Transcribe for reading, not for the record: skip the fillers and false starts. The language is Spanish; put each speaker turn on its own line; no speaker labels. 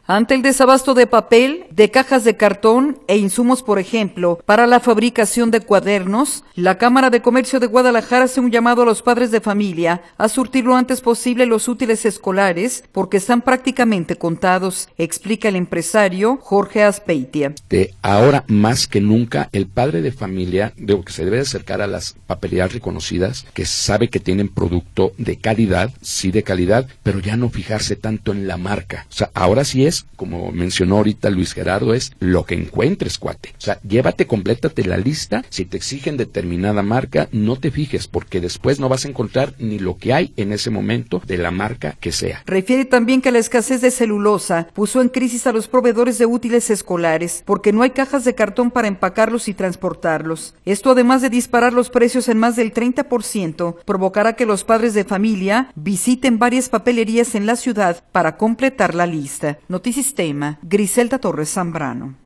Ante el desabasto de papel, de cajas de cartón e insumos, por ejemplo, para la fabricación de cuadernos, la Cámara de Comercio de Guadalajara hace un llamado a los padres de familia a surtir lo antes posible los útiles escolares porque están prácticamente contados, explica el empresario Jorge Azpeitia.
Ahora más que nunca el padre de familia que se debe acercar a las papelerías reconocidas, que sabe que tienen producto de calidad, sí de calidad, pero ya no fijarse tanto en la marca. O sea, ahora sí es, como mencionó ahorita Luis Gerardo, es lo que encuentres, cuate. O sea, llévate, complétate la lista. Si te exigen determinada marca, no te fijes, porque después no vas a encontrar ni lo que hay en ese momento de la marca que sea.
Refiere también que la escasez de celulosa puso en crisis a los proveedores de útiles escolares, porque no hay cajas de cartón para empacarlos y transportarlos. Esto, además de disparar los precios en más del 30%, provocará que los padres de familia visiten varias papelerías en la ciudad para completar la lista. Notisistema, Griselda Torres Zambrano.